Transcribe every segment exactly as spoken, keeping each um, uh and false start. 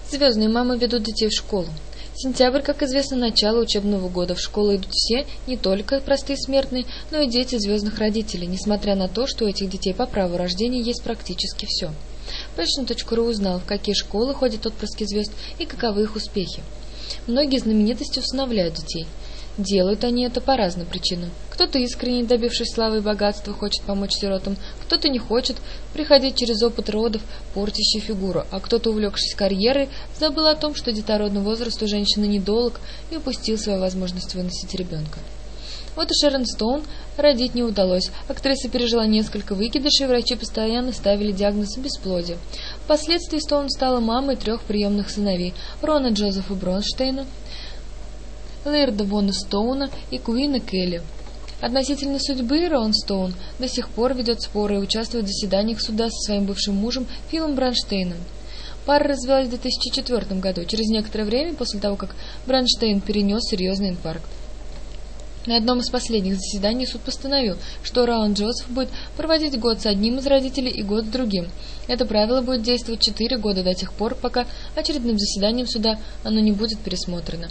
Звездные мамы ведут детей в школу. Сентябрь, как известно, начало учебного года. В школу идут все, не только простые смертные, но и дети звездных родителей, несмотря на то, что у этих детей по праву рождения есть практически все. Passion точка ру узнал, в какие школы ходят отпрыски звезд и каковы их успехи. Многие знаменитости усыновляют детей. Делают они это по разным причинам. Кто-то искренне, добившись славы и богатства, хочет помочь сиротам, кто-то не хочет приходить через опыт родов, портящий фигуру, а кто-то, увлекшись карьерой, забыл о том, что детородный возраст у женщины недолг и упустил свою возможность выносить ребенка. Вот и Шерон Стоун родить не удалось. Актриса пережила несколько выкидышей, врачи постоянно ставили диагноз бесплодия. Впоследствии Стоун стала мамой трех приемных сыновей – Рона Джозефа Бронштейна, Лэрда Вона Стоуна и Куина Келли. Относительно судьбы Рон Стоун до сих пор ведет споры и участвует в заседаниях суда со своим бывшим мужем Филом Бронштейном. Пара развелась в две тысячи четвёртом году, через некоторое время после того, как Бронштейн перенес серьезный инфаркт. На одном из последних заседаний суд постановил, что Рон Джозеф будет проводить год с одним из родителей и год с другим. Это правило будет действовать четыре года до тех пор, пока очередным заседанием суда оно не будет пересмотрено.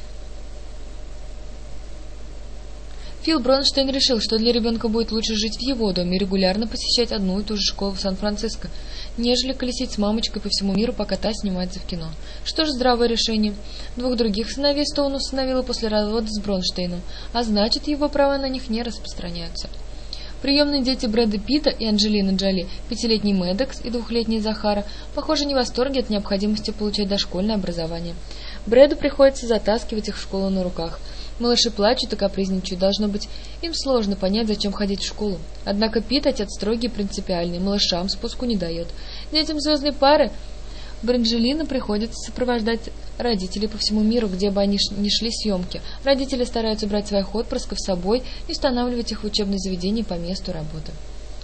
Фил Бронштейн решил, что для ребенка будет лучше жить в его доме и регулярно посещать одну и ту же школу в Сан-Франциско, нежели колесить с мамочкой по всему миру, пока та снимается в кино. Что же, здравое решение. Двух других сыновей Стоун усыновила после развода с Бронштейном, а значит, его права на них не распространяются. Приемные дети Брэда Питта и Анджелины Джоли, пятилетний Мэддокс и двухлетний Захара, похоже, не в восторге от необходимости получать дошкольное образование. Брэду приходится затаскивать их в школу на руках. Малыши плачут и капризничают. Должно быть, им сложно понять, зачем ходить в школу. Однако Питт, отец строгий и принципиальный, малышам спуску не дает. Детям звездной пары Бранджелина приходится сопровождать родителей по всему миру, где бы они ни шли съемки. Родители стараются брать своих отпрысков с собой и устанавливать их в учебное заведение по месту работы.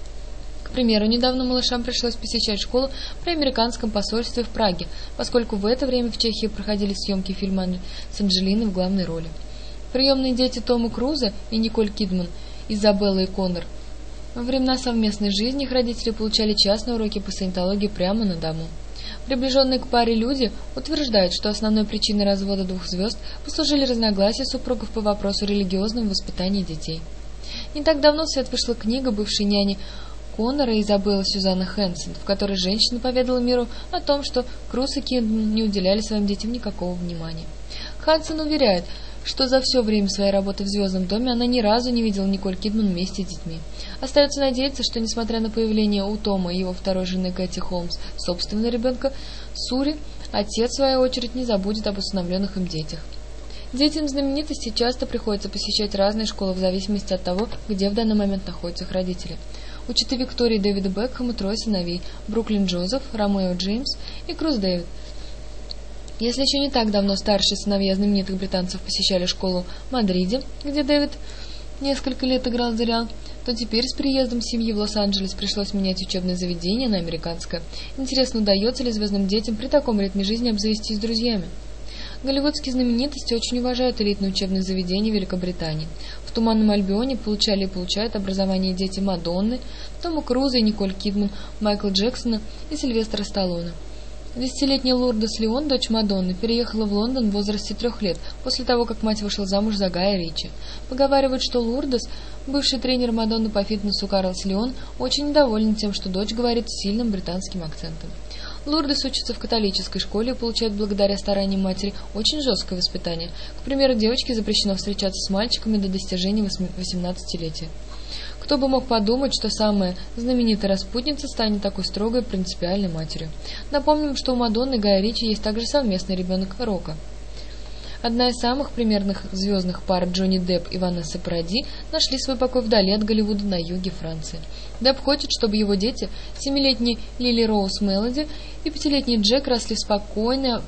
К примеру, недавно малышам пришлось посещать школу при американском посольстве в Праге, поскольку в это время в Чехии проходили съемки фильма с Анджелиной в главной роли. Приемные дети Тома Круза и Николь Кидман, Изабелла и Коннор. Во времена совместной жизни их родители получали частные уроки по саентологии прямо на дому. Приближенные к паре люди утверждают, что основной причиной развода двух звезд послужили разногласия супругов по вопросу религиозного воспитания детей. Не так давно в свет вышла книга бывшей няни Коннора и Изабеллы Сюзанны Хэнсон, в которой женщина поведала миру о том, что Круз и Кидман не уделяли своим детям никакого внимания. Хэнсон уверяет, что за все время своей работы в «Звездном доме» она ни разу не видела Николь Кидман вместе с детьми. Остается надеяться, что, несмотря на появление у Тома и его второй жены Кэти Холмс собственного ребенка, Сури, отец, в свою очередь, не забудет об усыновленных им детях. Детям знаменитостей часто приходится посещать разные школы в зависимости от того, где в данный момент находятся их родители. У читы Виктории Дэвида Бекхэма трое сыновей – Бруклин Джозеф, Ромео Джеймс и Круз Дэвид. Если еще не так давно старшие сыновья знаменитых британцев посещали школу в Мадриде, где Дэвид несколько лет играл за Реал, то теперь с приездом семьи в Лос-Анджелес пришлось менять учебное заведение на американское. Интересно, удается ли звездным детям при таком ритме жизни обзавестись друзьями? Голливудские знаменитости очень уважают элитные учебные заведения Великобритании. В «Туманном Альбионе» получали и получают образование дети Мадонны, Тома Круза и Николь Кидман, Майкла Джексона и Сильвестра Сталлоне. Десятилетняя Лурдес Леон, дочь Мадонны, переехала в Лондон в возрасте трех лет, после того, как мать вышла замуж за Гая Ричи. Поговаривают, что Лурдес, бывший тренер Мадонны по фитнесу Карлс Леон, очень недоволен тем, что дочь говорит с сильным британским акцентом. Лурдес учится в католической школе и получает благодаря стараниям матери очень жесткое воспитание. К примеру, девочке запрещено встречаться с мальчиками до достижения восемнадцатилетия. Кто бы мог подумать, что самая знаменитая распутница станет такой строгой принципиальной матерью. Напомним, что у Мадонны и Гая Ричи есть также совместный ребенок Рока. Одна из самых примерных звездных пар Джонни Депп и Ванесса Паради нашли свой покой вдали от Голливуда на юге Франции. Депп хочет, чтобы его дети, семилетний Лили Роуз Мелоди и пятилетний Джек, росли в спокойной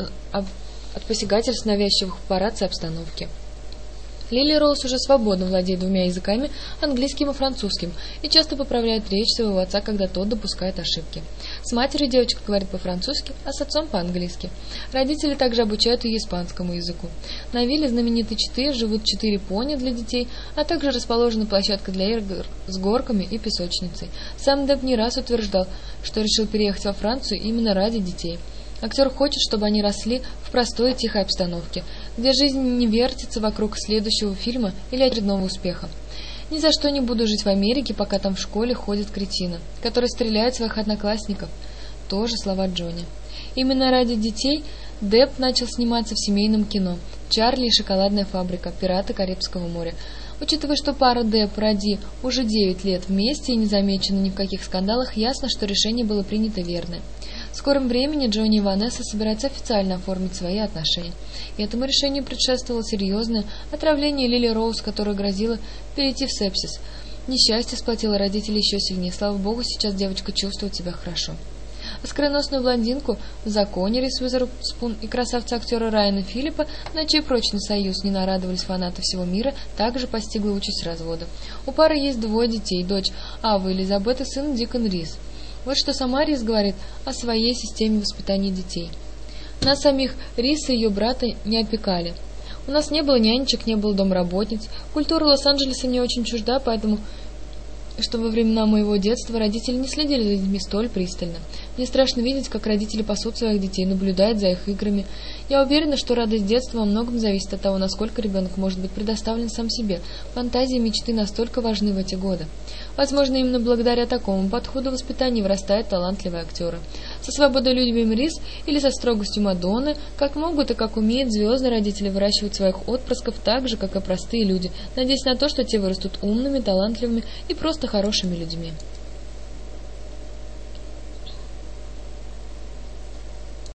от посягательств навязчивых папарацци обстановке. Лили Роуз уже свободно владеет двумя языками, английским и французским, и часто поправляет речь своего отца, когда тот допускает ошибки. С матерью девочка говорит по-французски, а с отцом по-английски. Родители также обучают ее испанскому языку. На вилле знаменитой четы живут четыре пони для детей, а также расположена площадка для игр с горками и песочницей. Сам Депп не раз утверждал, что решил переехать во Францию именно ради детей. Актер хочет, чтобы они росли в простой и тихой обстановке, где жизнь не вертится вокруг следующего фильма или очередного успеха. Ни за что не буду жить в Америке, пока там в школе ходят кретины, которые стреляют в своих одноклассников. Тоже слова Джонни. Именно ради детей Депп начал сниматься в семейном кино «Чарли и шоколадная фабрика. Пираты Карибского моря». Учитывая, что пара Депп Ради уже девять лет вместе и не замечена ни в каких скандалах, ясно, что решение было принято верное. В скором времени Джонни и Ванесса собираются официально оформить свои отношения. И этому решению предшествовало серьезное отравление Лили Роуз, которое грозило перейти в сепсис. Несчастье сплотило родителей еще сильнее. Слава богу, сейчас девочка чувствует себя хорошо. Оскароносную блондинку в «Законе» Риз Уизерспун и красавца-актера Райана Филиппа, на чей прочный союз не нарадовались фанаты всего мира, также постигла участь развода. У пары есть двое детей, дочь Ава Элизабет и сын Дикон Риз. Вот что сама Риз говорит о своей системе воспитания детей. Нас самих Риз и ее брата не опекали. У нас не было нянечек, не было домработниц. Культура Лос-Анджелеса мне очень чужда, поэтому что во времена моего детства родители не следили за детьми столь пристально. Мне страшно видеть, как родители пасут своих детей, наблюдают за их играми. Я уверена, что радость детства во многом зависит от того, насколько ребенок может быть предоставлен сам себе. Фантазии и мечты настолько важны в эти годы. Возможно, именно благодаря такому подходу воспитания вырастают талантливые актеры. Со свободолюбием Риз или со строгостью Мадонны, как могут и как умеют звездные родители выращивать своих отпрысков так же, как и простые люди, надеясь на то, что те вырастут умными, талантливыми и просто хорошими людьми.